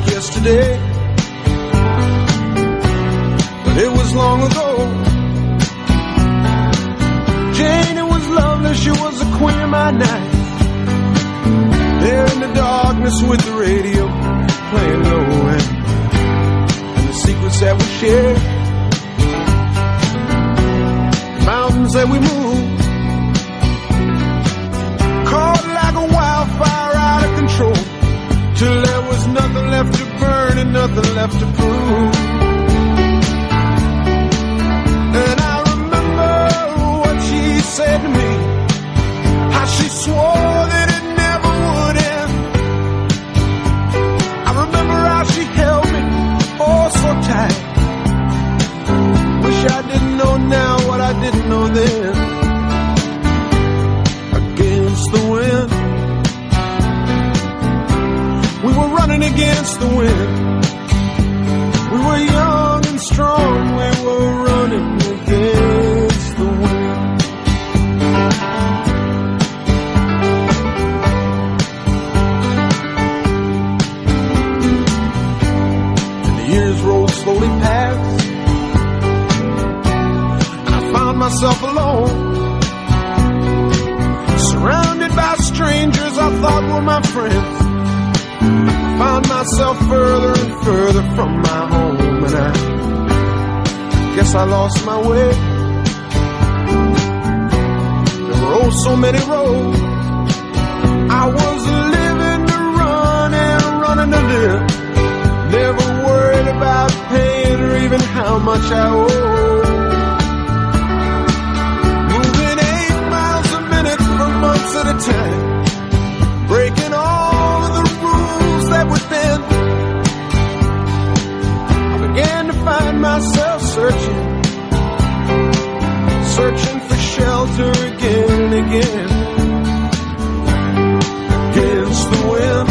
yesterday, but it was long ago. Jane, it was lovely, she was the queen of my night. There in the darkness with the radio playing low, and the secrets that we shared, the mountains that we moved, caught like a wildfire out of control, till there was nothing left to burn and nothing left to prove. And I remember what she said to me, how she swore that it never would end. I remember how she held me oh so tight. Wish I didn't know now what I didn't know then. Against the wind, we were running against the wind. We were young and strong, we were running against the wind. And the years rolled slowly past, and I found myself alone, surrounded by strangers I thought were my friends. Found myself further and further from my home, and I guess I lost my way. There were oh so many roads. I was living to run and running to live, never worried about paying or even how much I owe. Moving 8 miles a minute for months at a time, breaking all of the rules that would bend. I began to find myself searching for shelter again and again. Against the wind,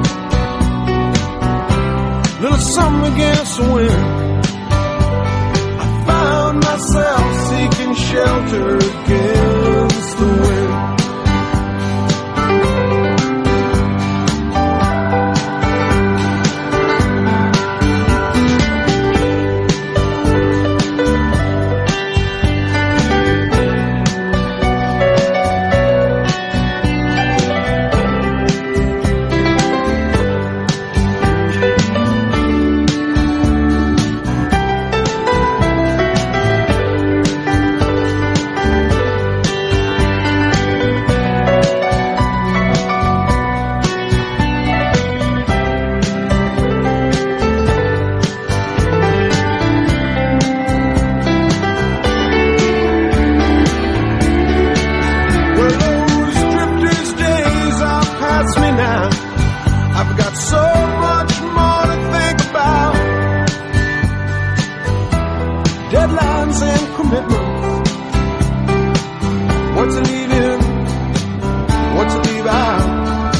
little something against the wind. I found myself seeking shelter against the wind. Deadlines and commitments, what to leave in, what to leave out.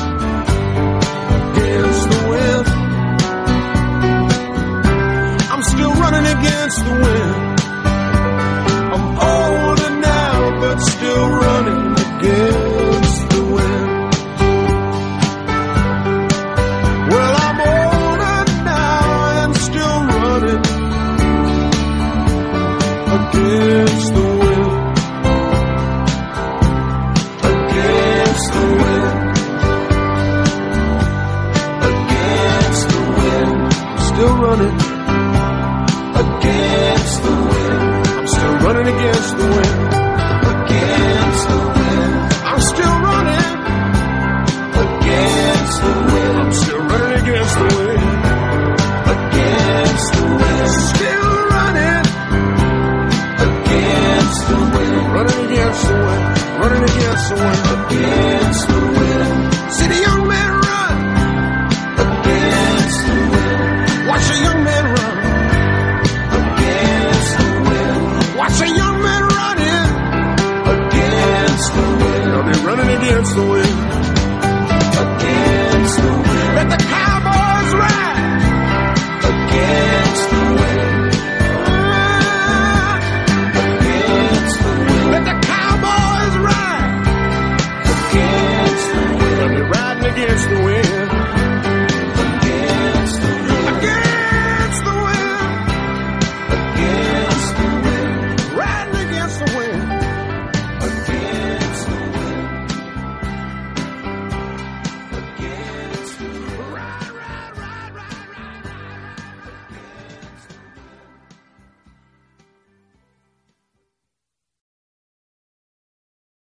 Against the wind, I'm still running against the wind. I'm older now, but still running against the wind. Well, I'm older now and still running against the wind. Against the wind. Against the wind. I'm still running against the wind. I'm still running against the wind. Against the wind. I'm still running against the wind. I'm still running against the wind. Against the wind. Still running against the wind. Running against the wind. Running against the wind. Against the wind. See the young man run against the wind. Watch a young man run against the wind. Watch a young man running against the wind. I'll be running against the wind.